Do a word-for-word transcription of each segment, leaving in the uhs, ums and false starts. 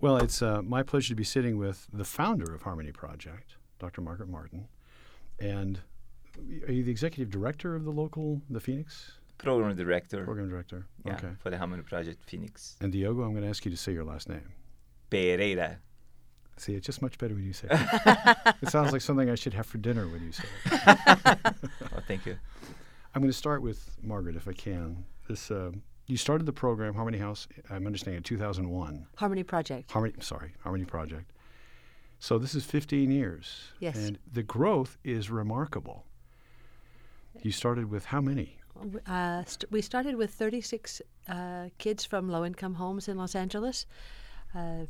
Well, it's uh, my pleasure to be sitting with the founder of Harmony Project, Doctor Margaret Martin. And are you the executive director of the local, the Phoenix? Program director. Program director, yeah, okay. For the Harmony Project Phoenix. And Diogo, I'm going to ask you to say your last name. Pereira. See, it's just much better when you say it. It sounds like something I should have for dinner when you say it. Well, thank you. I'm going to start with Margaret, if I can. This, uh, you started the program, Harmony House, I'm understanding, in two thousand one. Harmony Project. Harmony, sorry, Harmony Project. So this is fifteen years. Yes. And the growth is remarkable. You started with how many? Uh, st- we started with thirty-six uh, kids from low-income homes in Los Angeles. Uh,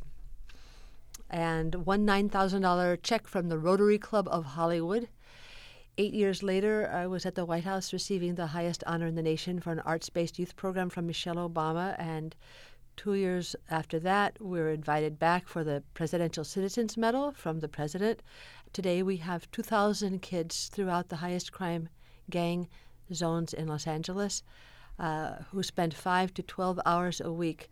and one nine thousand dollars check from the Rotary Club of Hollywood. Eight years later, I was at the White House receiving the highest honor in the nation for an arts-based youth program from Michelle Obama. And two years after that, we were invited back for the Presidential Citizens Medal from the president. Today, we have two thousand kids throughout the highest crime gang zones in Los Angeles uh, who spend five to twelve hours a week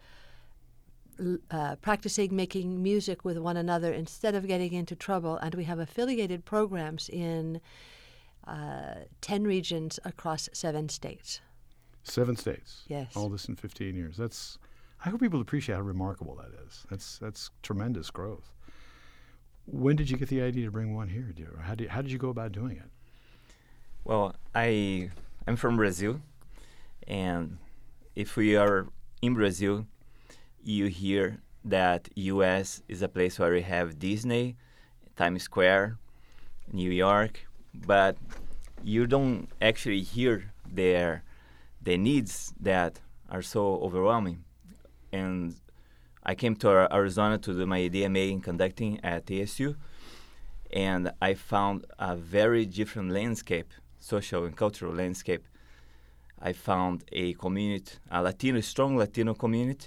Uh, practicing making music with one another instead of getting into trouble. And we have affiliated programs in uh, ten regions across seven states. Seven states. Yes. All this in fifteen years. That's. I hope people appreciate how remarkable that is. That's that's tremendous growth. When did you get the idea to bring one here, dear? How did how did you go about doing it? Well, I I'm from Brazil, and if we are in Brazil, you hear that U S is a place where we have Disney, Times Square, New York, but you don't actually hear their the needs that are so overwhelming. And I came to Arizona to do my D M A in conducting at A S U, and I found a very different landscape, social and cultural landscape. I found a community, a Latino, strong Latino community,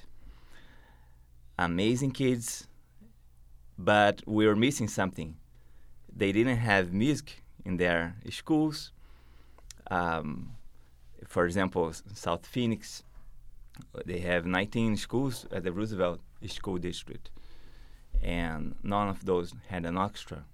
amazing kids, but we were missing something. They didn't have music in their schools. Um, for example, South Phoenix, they have nineteen schools at the Roosevelt School District, and none of those had an orchestra.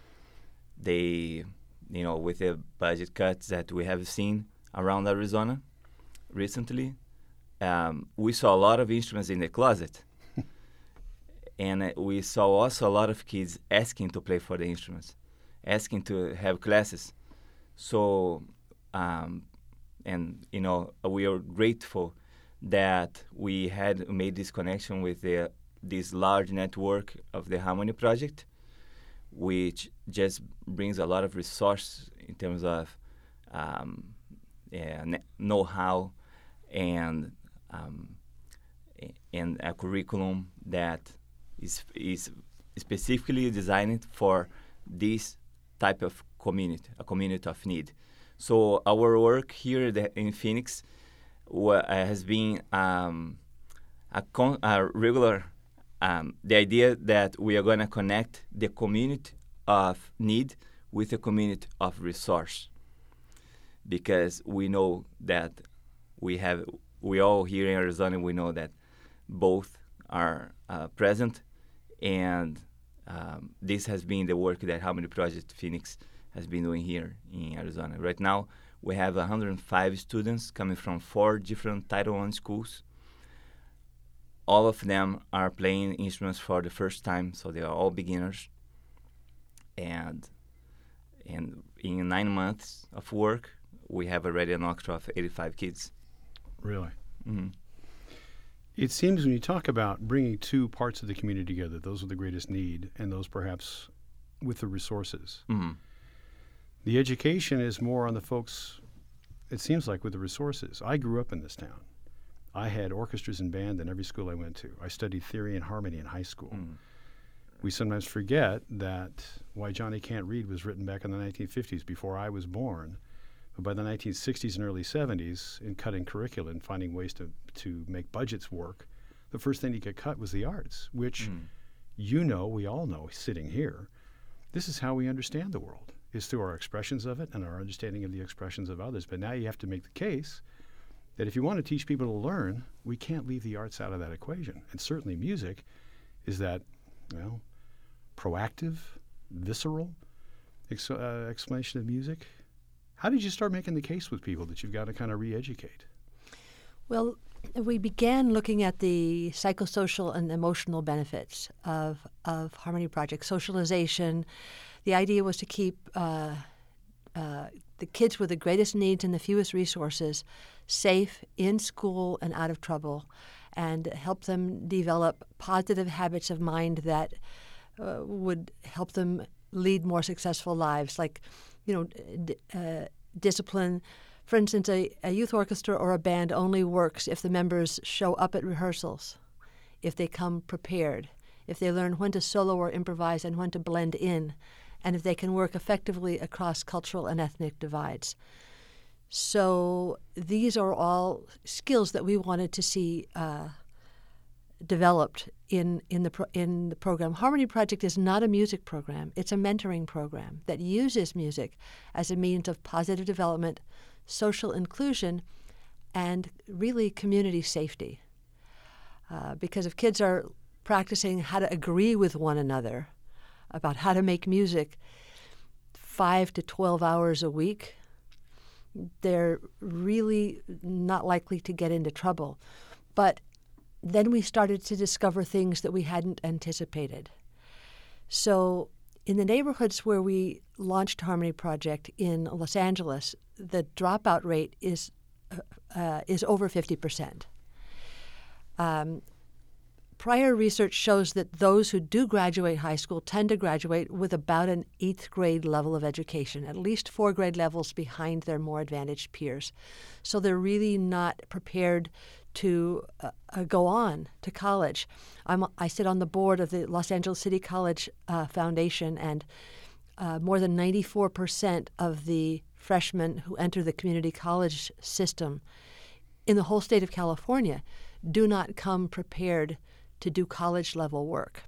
They, you know, with the budget cuts that we have seen around Arizona recently, um, we saw a lot of instruments in the closet. And uh, we saw also a lot of kids asking to play for the instruments, asking to have classes. So, um, and, you know, we are grateful that we had made this connection with the, this large network of the Harmony Project, which just brings a lot of resource in terms of um, yeah, know-how and, um, and a curriculum that is is specifically designed for this type of community, a community of need. So our work here the, in Phoenix wa- has been um, a, con- a regular, um, the idea that we are going to connect the community of need with the community of resource, because we know that we have, we all here in Arizona, we know that both are uh, present. And um, this has been the work that Harmony Project Phoenix has been doing here in Arizona. Right now, we have one hundred five students coming from four different Title one schools. All of them are playing instruments for the first time, so they are all beginners. And, and in nine months of work, we have already an orchestra of eighty-five kids. Really? Mm-hmm. It seems when you talk about bringing two parts of the community together, those with the greatest need and those perhaps with the resources. Mm-hmm. The education is more on the folks, it seems like, with the resources. I grew up in this town. I had orchestras and band in every school I went to. I studied theory and harmony in high school. Mm-hmm. We sometimes forget that Why Johnny Can't Read was written back in the nineteen fifties before I was born. But by the nineteen sixties and early seventies, in cutting curricula and finding ways to, to make budgets work, the first thing to get cut was the arts, which mm. you know, we all know, sitting here, this is how we understand the world, is through our expressions of it and our understanding of the expressions of others. But now you have to make the case that if you want to teach people to learn, we can't leave the arts out of that equation. And certainly music Is that, well, proactive, visceral ex- uh, explanation of music? How did you start making the case with people that you've got to kind of re-educate? Well, we began looking at the psychosocial and emotional benefits of of Harmony Project. Socialization. The idea was to keep uh, uh, the kids with the greatest needs and the fewest resources safe in school and out of trouble, and help them develop positive habits of mind that uh, would help them lead more successful lives, like, you know, d- uh, discipline. For instance, a, a youth orchestra or a band only works if the members show up at rehearsals, if they come prepared, if they learn when to solo or improvise and when to blend in, and if they can work effectively across cultural and ethnic divides. So these are all skills that we wanted to see uh, developed in in the pro- in the program. Harmony Project is not a music program; it's a mentoring program that uses music as a means of positive development, social inclusion, and really community safety. Uh, because if kids are practicing how to agree with one another about how to make music five to twelve hours a week, they're really not likely to get into trouble. But then we started to discover things that we hadn't anticipated. So in the neighborhoods where we launched Harmony Project in Los Angeles, the dropout rate is uh, is over fifty percent. Um, prior research shows that those who do graduate high school tend to graduate with about an eighth grade level of education, at least four grade levels behind their more advantaged peers. So they're really not prepared to uh, uh, go on to college. I'm, I sit on the board of the Los Angeles City College uh, Foundation, and uh, more than ninety-four percent of the freshmen who enter the community college system in the whole state of California do not come prepared to do college-level work.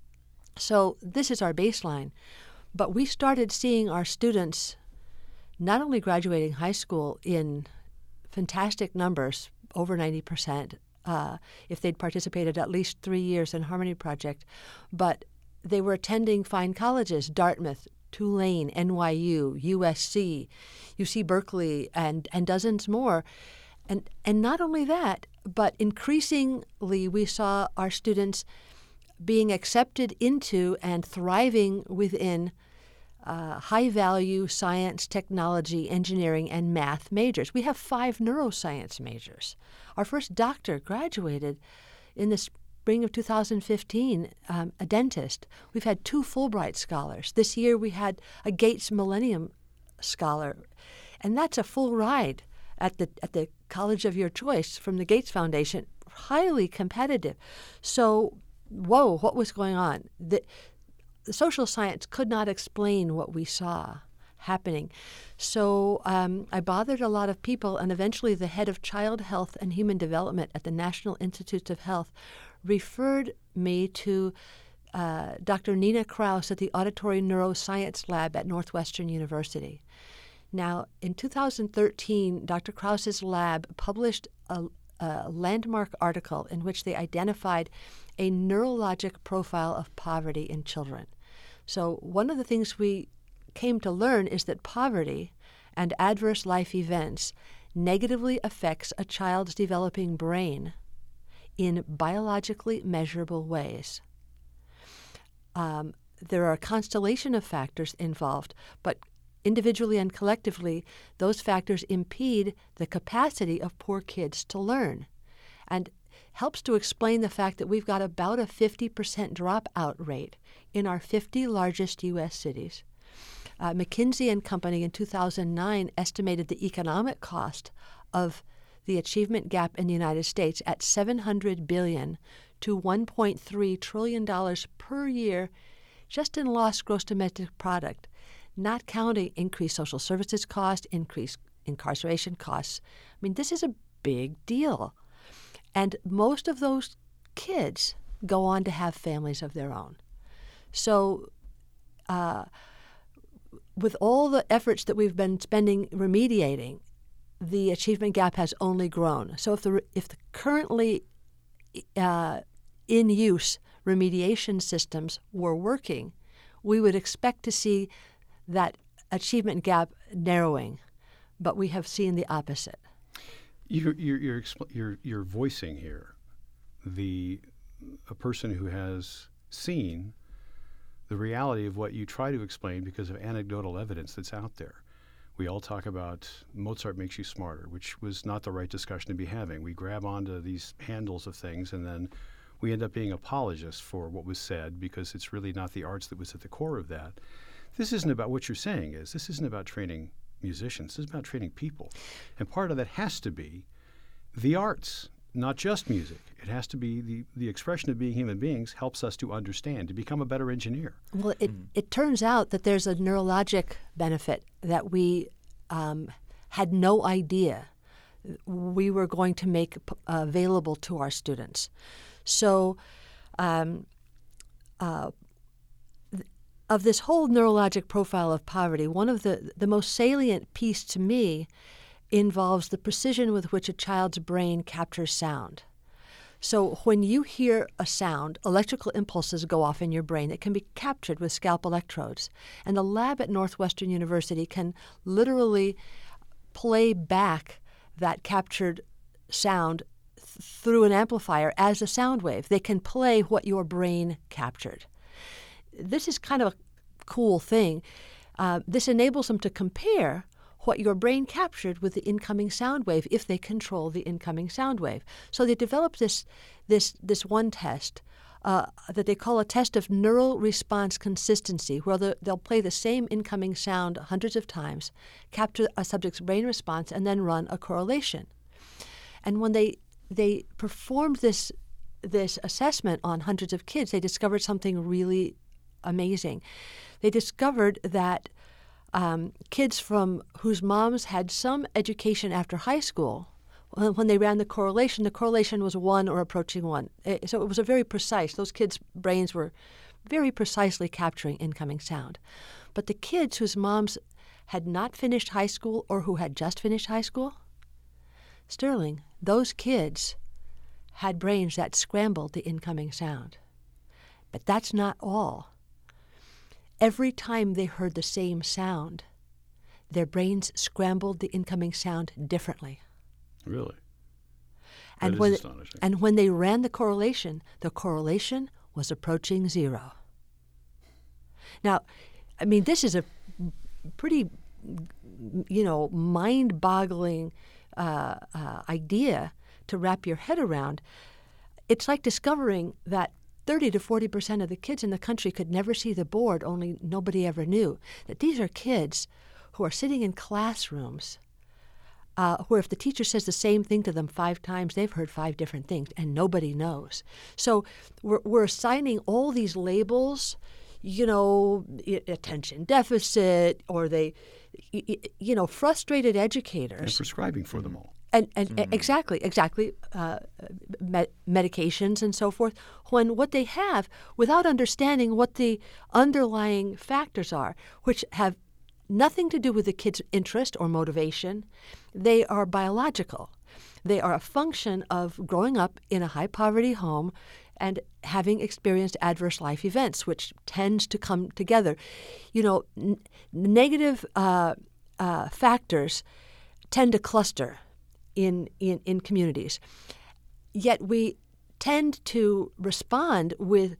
So this is our baseline. But we started seeing our students not only graduating high school in fantastic numbers, over ninety percent, uh, if they'd participated at least three years in Harmony Project, but they were attending fine colleges, Dartmouth, Tulane, N Y U, U S C, U C Berkeley, and, and dozens more. And, and not only that, but increasingly we saw our students being accepted into and thriving within uh, high-value science, technology, engineering, and math majors. We have five neuroscience majors. Our first doctor graduated in the spring of two thousand fifteen, um, a dentist. We've had two Fulbright scholars. This year we had a Gates Millennium Scholar, and that's a full ride at the at the college of your choice from the Gates Foundation. Highly competitive. So, whoa, what was going on? The, the social science could not explain what we saw happening. So um, I bothered a lot of people, and eventually the head of child health and human development at the National Institutes of Health referred me to uh, Doctor Nina Kraus at the Auditory Neuroscience Lab at Northwestern University. Now, in two thousand thirteen, Doctor Kraus's lab published a, a landmark article in which they identified a neurologic profile of poverty in children. So one of the things we came to learn is that poverty and adverse life events negatively affects a child's developing brain in biologically measurable ways. Um, there are a constellation of factors involved, but individually and collectively, those factors impede the capacity of poor kids to learn, and helps to explain the fact that we've got about a fifty percent dropout rate in our fifty largest U S cities. Uh, McKinsey and Company in two thousand nine estimated the economic cost of the achievement gap in the United States at seven hundred billion dollars to one point three trillion dollars per year just in lost gross domestic product, not counting increased social services costs, increased incarceration costs. I mean, this is a big deal. And most of those kids go on to have families of their own. So uh, with all the efforts that we've been spending remediating, the achievement gap has only grown. So if the if the currently uh, in use remediation systems were working, we would expect to see that achievement gap narrowing, but we have seen the opposite. You're, you're, you're, expl- you're, you're voicing here the a person who has seen the reality of what you try to explain because of anecdotal evidence that's out there. We all talk about Mozart makes you smarter, which was not the right discussion to be having. We grab onto these handles of things and then we end up being apologists for what was said because it's really not the arts that was at the core of that. This isn't about what you're saying is. This isn't about training musicians. This is about training people. And part of that has to be the arts, not just music. It has to be the, the expression of being human beings helps us to understand, to become a better engineer. Well, it, mm. it turns out that there's a neurologic benefit that we um, had no idea we were going to make uh, available to our students. So um, uh, th- of this whole neurologic profile of poverty, one of the, the most salient piece to me involves the precision with which a child's brain captures sound. So when you hear a sound, electrical impulses go off in your brain that can be captured with scalp electrodes. And the lab at Northwestern University can literally play back that captured sound th- through an amplifier as a sound wave. They can play what your brain captured. This is kind of a cool thing. Uh, this enables them to compare what your brain captured with the incoming sound wave if they control the incoming sound wave. So they developed this this this one test uh, that they call a test of neural response consistency, where the, they'll play the same incoming sound hundreds of times, capture a subject's brain response, and then run a correlation. And when they they performed this this assessment on hundreds of kids, they discovered something really amazing. They discovered that Um, kids from whose moms had some education after high school, when they ran the correlation, the correlation was one or approaching one. So it was a very precise. Those kids' brains were very precisely capturing incoming sound. But the kids whose moms had not finished high school or who had just finished high school, Sterling, those kids had brains that scrambled the incoming sound. But that's not all. Every time they heard the same sound, their brains scrambled the incoming sound differently. Really? And that when is astonishing. And when they ran the correlation, the correlation was approaching zero. Now, I mean, this is a pretty, you know, mind-boggling uh, uh, idea to wrap your head around. It's like discovering that thirty to forty percent of the kids in the country could never see the board, only nobody ever knew. That these are kids who are sitting in classrooms uh, where if the teacher says the same thing to them five times, they've heard five different things, and nobody knows. So we're, we're assigning all these labels, you know, attention deficit, or they, you know, frustrated educators. And prescribing for them all. And, and Mm-hmm. exactly, exactly, uh, med- medications and so forth, when what they have, without understanding what the underlying factors are, which have nothing to do with the kid's interest or motivation, they are biological. They are a function of growing up in a high-poverty home and having experienced adverse life events, which tends to come together. You know, n- negative uh, uh, factors tend to cluster In, in, in communities. Yet we tend to respond with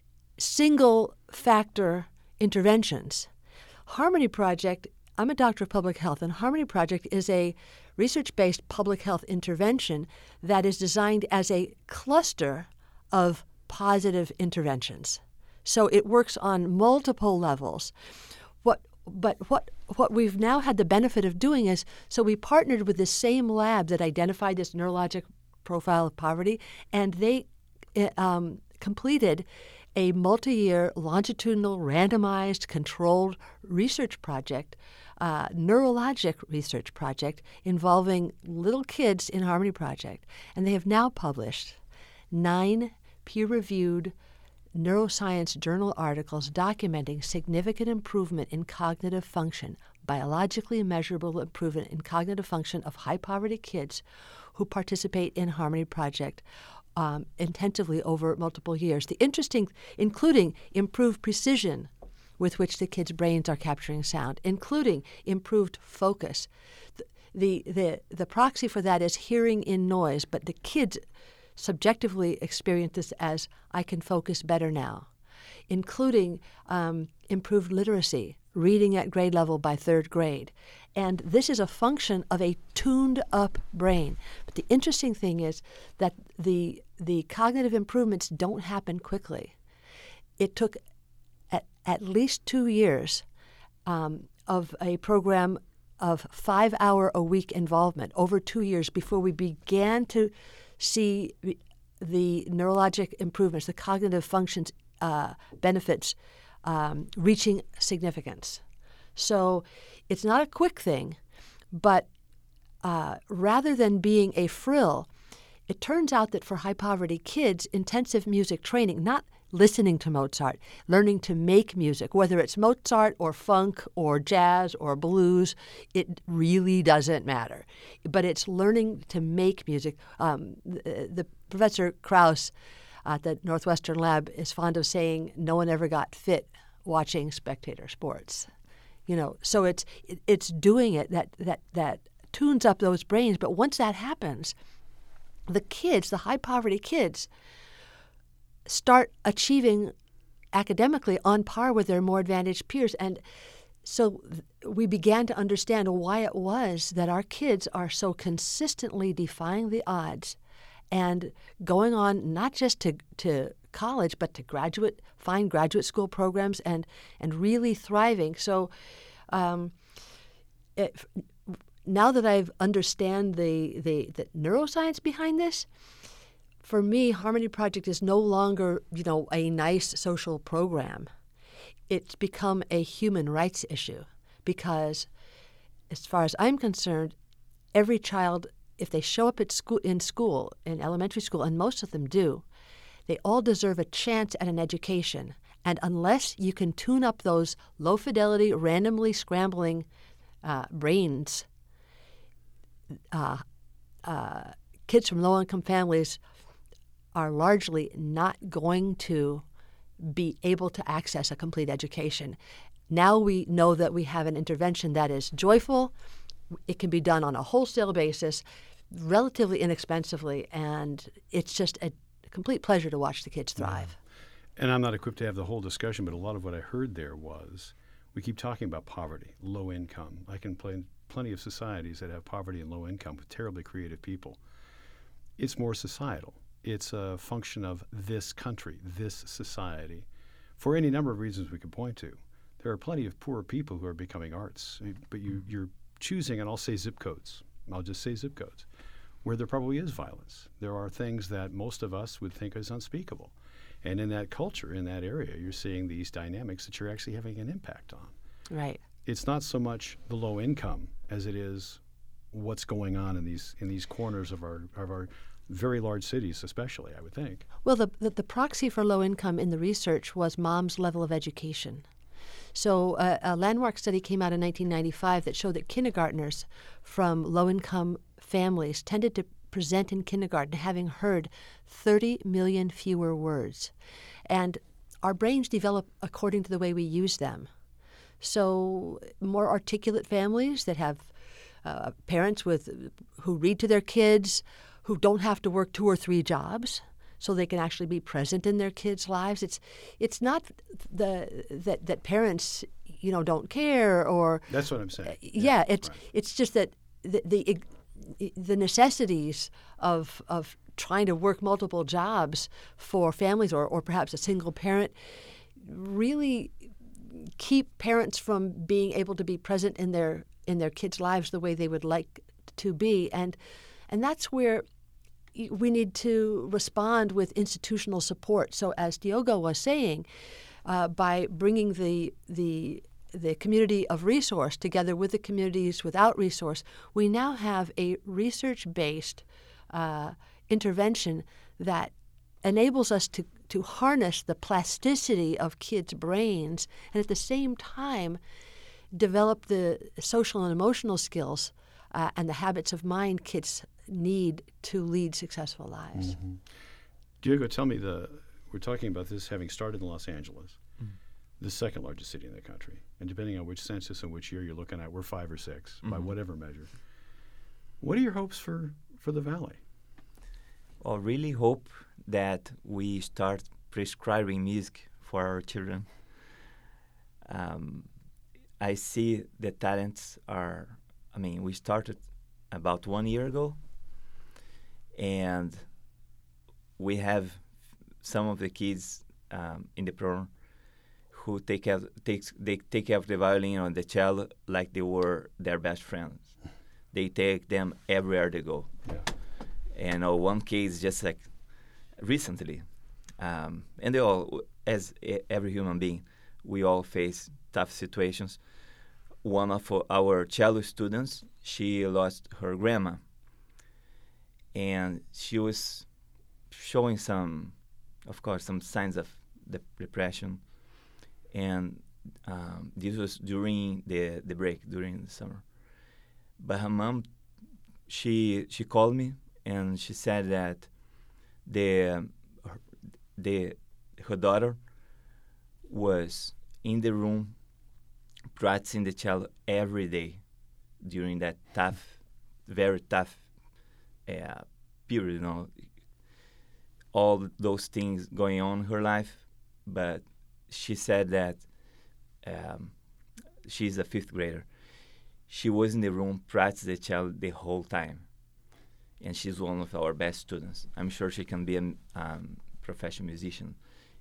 single-factor interventions. Harmony Project, I'm a doctor of public health, and Harmony Project is a research-based public health intervention that is designed as a cluster of positive interventions. So it works on multiple levels. What But what what we've now had the benefit of doing is, so we partnered with the same lab that identified this neurologic profile of poverty, and they um, completed a multi-year longitudinal randomized controlled research project, uh, neurologic research project involving little kids in Harmony Project. And they have now published nine peer-reviewed neuroscience journal articles documenting significant improvement in cognitive function, biologically measurable improvement in cognitive function of high-poverty kids who participate in Harmony Project um, intensively over multiple years. The interesting, including improved precision with which the kids' brains are capturing sound, including improved focus. The, the, the proxy for that is hearing in noise, but the kids subjectively experience this as, I can focus better now, including um, improved literacy, reading at grade level by third grade. And this is a function of a tuned-up brain. But the interesting thing is that the, the cognitive improvements don't happen quickly. It took at, at least two years um, of a program of five-hour-a-week involvement, over two years before we began to see the neurologic improvements, the cognitive functions uh, benefits um, reaching significance. So it's not a quick thing, but uh, rather than being a frill, it turns out that for high-poverty kids, intensive music training, not listening to Mozart, learning to make music, whether it's Mozart or funk or jazz or blues, it really doesn't matter. But it's learning to make music. Um, the, the Professor Krauss at the Northwestern Lab is fond of saying, no one ever got fit watching spectator sports. You know, so it's it, it's doing it that that that tunes up those brains. But once that happens, the kids, the high poverty kids, start achieving academically on par with their more advantaged peers. And so we began to understand why it was that our kids are so consistently defying the odds and going on not just to, to college, but to graduate, fine graduate school programs and, and really thriving. So um, it, now that I understand the, the, the neuroscience behind this, for me, Harmony Project is no longer, you know, a nice social program. It's become a human rights issue because, as far as I'm concerned, every child, if they show up at school, in school, in elementary school, and most of them do, they all deserve a chance at an education. And unless you can tune up those low-fidelity, randomly scrambling uh, brains, uh, uh, kids from low-income families are largely not going to be able to access a complete education. Now we know that we have an intervention that is joyful. It can be done on a wholesale basis, relatively inexpensively, and it's just a complete pleasure to watch the kids thrive. And I'm not equipped to have the whole discussion, but a lot of what I heard there was we keep talking about poverty, low income. I can play in plenty of societies that have poverty and low income with terribly creative people. It's more societal. It's a function of this country, this society, for any number of reasons we could point to. There are plenty of poor people who are becoming arts, but you, you're choosing, and I'll say zip codes. I'll just say zip codes, where there probably is violence. There are things that most of us would think is unspeakable. And in that culture, in that area, you're seeing these dynamics that you're actually having an impact on. Right. It's not so much the low income as it is what's going on in these in these corners of our of our very large cities, especially, I would think. Well, the, the, the proxy for low income in the research was mom's level of education. So uh, a landmark study came out in nineteen ninety-five that showed that kindergartners from low-income families tended to present in kindergarten having heard thirty million fewer words. And our brains develop according to the way we use them. So more articulate families that have uh, parents with who read to their kids, who don't have to work two or three jobs, so they can actually be present in their kids' lives. It's it's not the that that parents you know don't care or that's what I'm saying. Uh, yeah, yeah, it's right. it's just that the, the the necessities of of trying to work multiple jobs for families or or perhaps a single parent really keep parents from being able to be present in their in their kids' lives the way they would like to be, and and that's where we need to respond with institutional support. So as Diogo was saying, uh, by bringing the the the community of resource together with the communities without resource, we now have a research-based uh, intervention that enables us to, to harness the plasticity of kids' brains and at the same time develop the social and emotional skills uh, and the habits of mind kids need to lead successful lives. Mm-hmm. Diego, tell me the. We're talking about this having started in Los Angeles, mm-hmm. the second largest city in the country, and depending on which census and which year you're looking at, we're five or six mm-hmm. by whatever measure. What are your hopes for, for the Valley? I really hope that we start prescribing music for our children. Um, I see the talents are, I mean, we started about one year ago, and we have some of the kids um, in the program who take care, takes, they take care of the violin or the cello like they were their best friends. They take them everywhere they go. Yeah. And uh, one case just like recently, um, and they all, as e- every human being, we all face tough situations. One of our cello students, she lost her grandma, and she was showing some, of course, some signs of de- depression. And um, this was during the, the break, during the summer. But her mom, she she called me and she said that the her, the her daughter was in the room practicing the cello every day during that tough, very tough uh, period. You know, all those things going on in her life, but she said that um, she's a fifth grader. She was in the room practicing the cello the whole time, and she's one of our best students. I'm sure she can be a um, professional musician,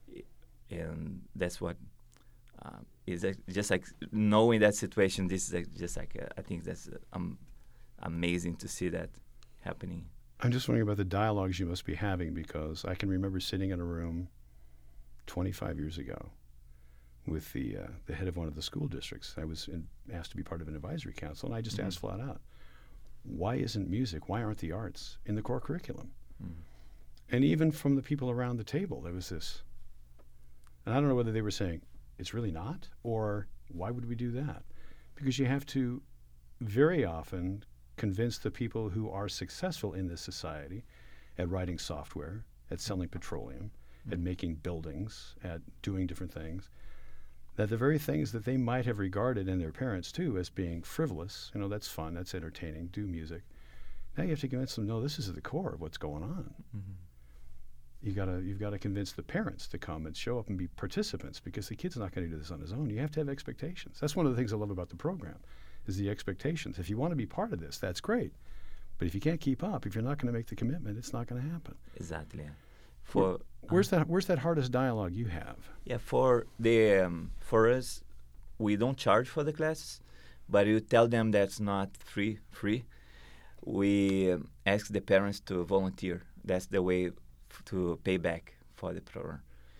and that's what uh, is uh, just like knowing that situation. This is uh, just like uh, I think that's uh, um, amazing to see that happening. I'm just wondering about the dialogues you must be having, because I can remember sitting in a room twenty-five years ago with the uh, the head of one of the school districts. I was in, asked to be part of an advisory council, and I just mm-hmm. asked flat out, why isn't music, why aren't the arts in the core curriculum? Mm-hmm. And even from the people around the table, there was this, and I don't know whether they were saying, it's really not, or why would we do that? Because you have to very often convince the people who are successful in this society at writing software, at selling petroleum, mm-hmm. at making buildings, at doing different things, that the very things that they might have regarded, and their parents too, as being frivolous, you know, that's fun, that's entertaining, do music. Now you have to convince them, no, this is at the core of what's going on. Mm-hmm. You gotta, you've got to convince the parents to come and show up and be participants, because the kid's not going to do this on his own. You have to have expectations. That's one of the things I love about the program, is the expectations. If you want to be part of this, that's great. But if you can't keep up, if you're not going to make the commitment, it's not going to happen. Exactly. For Where, where's that? Where's that hardest dialogue you have? Yeah, for the um, for us, we don't charge for the classes, but you tell them that's not free. Free. We um, ask the parents to volunteer. That's the way f- to pay back for the program.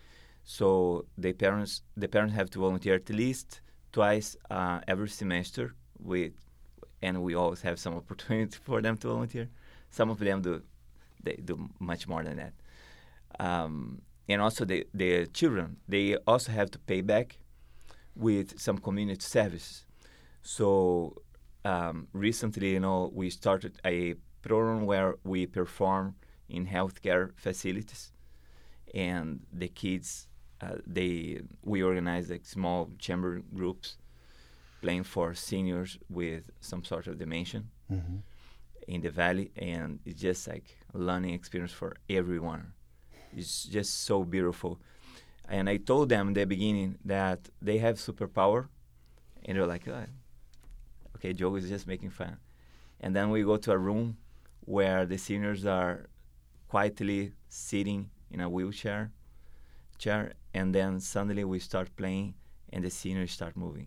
So the parents the parents have to volunteer at least twice uh, every semester. With and we always have some opportunity for them to volunteer. Some of them do they do much more than that. Um, and also the, the children, they also have to pay back with some community services. So um, recently, you know, we started a program where we perform in healthcare facilities, and the kids, uh, they we organize like small chamber groups playing for seniors with some sort of dementia mm-hmm. in the valley, and it's just like a learning experience for everyone. It's just so beautiful. And I told them in the beginning that they have superpower, and they're like, oh, okay, Joe is just making fun. And then we go to a room where the seniors are quietly sitting in a wheelchair chair, and then suddenly we start playing, and the seniors start moving.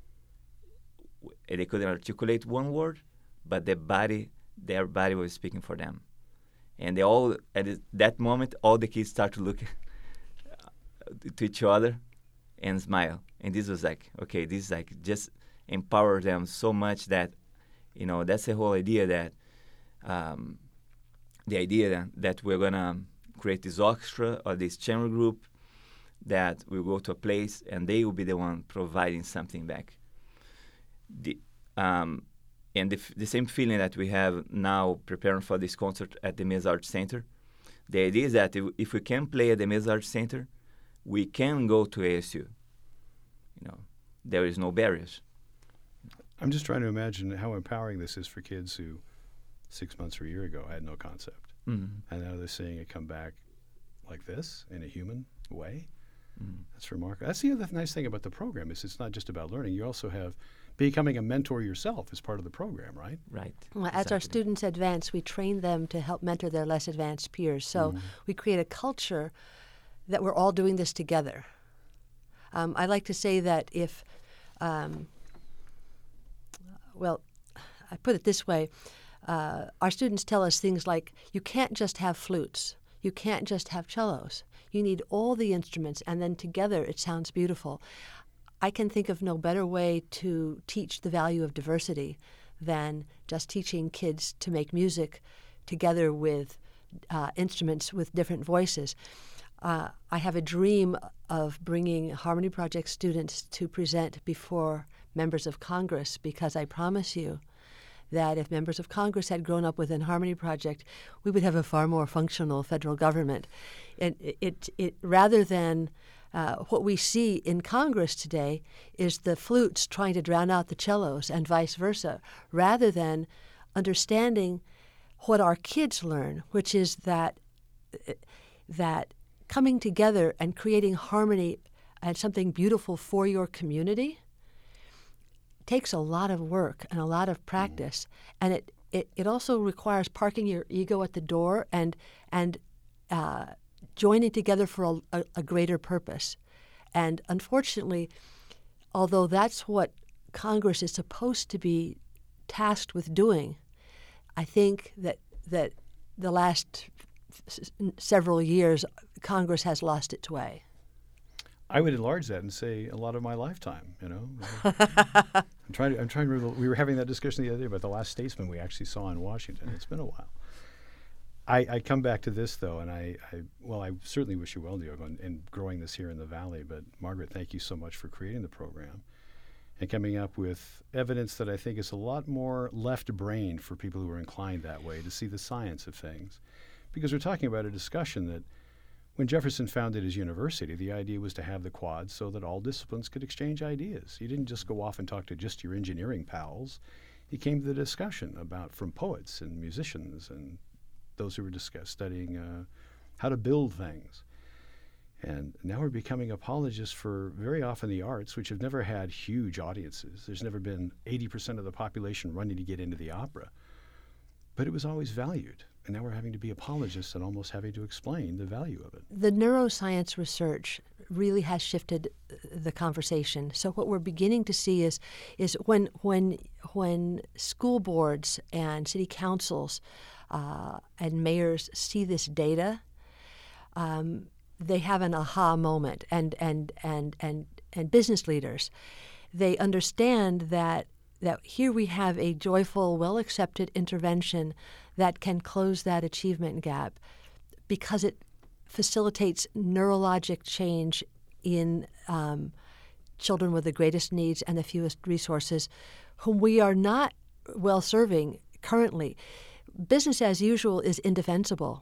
They couldn't articulate one word, but their body, their body was speaking for them. And they all, at that moment, all the kids start to look to each other and smile. And this was like, okay, this is like just empower them so much that, you know, that's the whole idea that, um, the idea that, that we're going to create this orchestra or this chamber group that will go to a place and they will be the one providing something back. The, um, And the, f- the same feeling that we have now preparing for this concert at the Mesa Art Center, The idea is that if, if we can play at the Mesa Art Center, we can go to A S U. You know, there is no barriers. I'm just trying to imagine how empowering this is for kids who six months or a year ago had no concept. Mm-hmm. And now they're seeing it come back like this in a human way. Mm. That's remarkable. That's the other nice thing about the program is it's not just about learning. You also have becoming a mentor yourself as part of the program, right? Right. Well, exactly. As our students advance, we train them to help mentor their less advanced peers. So mm. we create a culture that we're all doing this together. Um, I like to say that if, um, well, I put it this way, uh, our students tell us things like, you can't just have flutes. You can't just have cellos. You need all the instruments, and then together it sounds beautiful. I can think of no better way to teach the value of diversity than just teaching kids to make music together with uh, instruments with different voices. Uh, I have a dream of bringing Harmony Project students to present before members of Congress, because I promise you that if members of Congress had grown up within Harmony Project, we would have a far more functional federal government. And it, it, it rather than uh, what we see in Congress today is the flutes trying to drown out the cellos and vice versa, rather than understanding what our kids learn, which is that that coming together and creating harmony and something beautiful for your community takes a lot of work and a lot of practice, and it, it, it also requires parking your ego at the door and and uh, joining together for a, a, a greater purpose. And unfortunately, although that's what Congress is supposed to be tasked with doing, I think that that the last s- several years Congress has lost its way. I would enlarge that and say a lot of my lifetime, you know. I'm trying to, I'm trying to remember, we were having that discussion the other day about the last statesman we actually saw in Washington. It's been a while. I, I come back to this, though, and I, I well, I certainly wish you well, Diogo, in, in growing this here in the Valley. But, Margaret, thank you so much for creating the program and coming up with evidence that I think is a lot more left-brained for people who are inclined that way to see the science of things. Because we're talking about a discussion that when Jefferson founded his university, the idea was to have the quads so that all disciplines could exchange ideas. He didn't just go off and talk to just your engineering pals. He came to the discussion about from poets and musicians and those who were discuss, studying uh, how to build things. And now we're becoming apologists for very often the arts, which have never had huge audiences. There's never been eighty percent of the population running to get into the opera. But it was always valued. And now we're having to be apologists and almost having to explain the value of it. The neuroscience research really has shifted the conversation. So what we're beginning to see is is when when when school boards and city councils uh, and mayors see this data, um, they have an aha moment. And and and and and business leaders, they understand that that here we have a joyful, well-accepted intervention that can close that achievement gap because it facilitates neurologic change in um, children with the greatest needs and the fewest resources, whom we are not well serving currently. Business as usual is indefensible.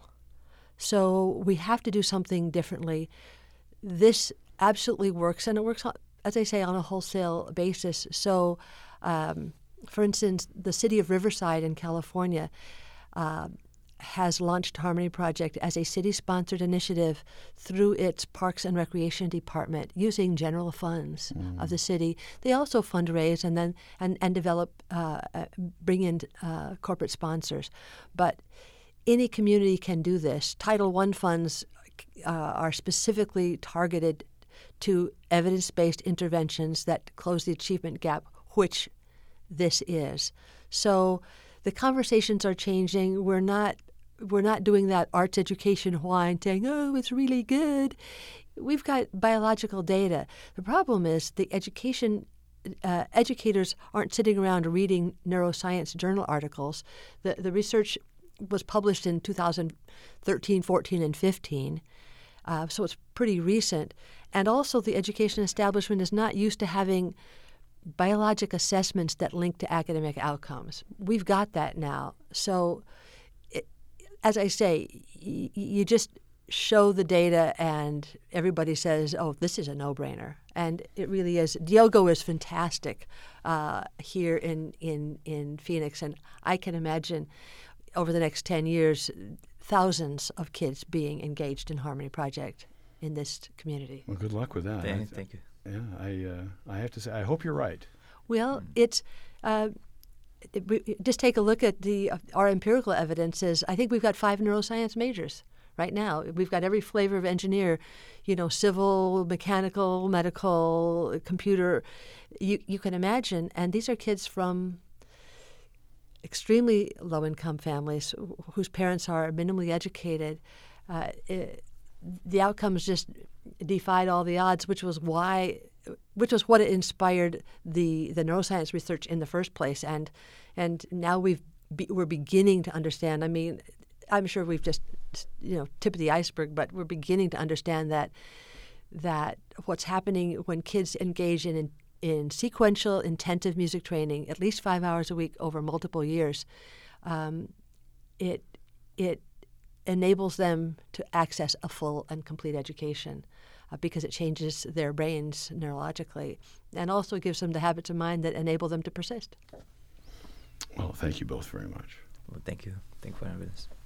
So we have to do something differently. This absolutely works, and it works, as I say, on a wholesale basis. So, um, for instance, the city of Riverside in California uh, has launched Harmony Project as a city-sponsored initiative through its Parks and Recreation Department using general funds mm. of the city. They also fundraise and then and, and develop, uh, uh, bring in uh, corporate sponsors. But any community can do this. Title one funds uh, are specifically targeted to evidence-based interventions that close the achievement gap, which this is. So the conversations are changing. We're not we're not doing that arts education whine saying, oh, it's really good. We've got biological data. The problem is the education uh, educators aren't sitting around reading neuroscience journal articles. The the research was published in two thousand thirteen, fourteen, and fifteen. Uh, so it's pretty recent. And also the education establishment is not used to having biologic assessments that link to academic outcomes. We've got that now. So it, as I say, y- you just show the data and everybody says, oh, this is a no-brainer. And it really is. Diogo is fantastic uh, here in, in, in Phoenix. And I can imagine over the next ten years, thousands of kids being engaged in Harmony Project in this community. Well, good luck with that. Thank, I, thank you. Yeah, I uh, I have to say, I hope you're right. Well, it's uh, it, we, just take a look at the uh, our empirical evidence. Is I think we've got five neuroscience majors right now. We've got every flavor of engineer, you know, civil, mechanical, medical, computer. You you can imagine, and these are kids from extremely low-income families whose parents are minimally educated. Uh, it, the outcomes just defied all the odds, which was why, which was what inspired the the neuroscience research in the first place. And and now we've be, we're beginning to understand. I mean, I'm sure we've just you know tip of the iceberg, but we're beginning to understand that that what's happening when kids engage in, in in sequential, intensive music training, at least five hours a week over multiple years, um, it it enables them to access a full and complete education uh, because it changes their brains neurologically and also gives them the habits of mind that enable them to persist. Well, thank you both very much. Well, thank you. Thank you for having us.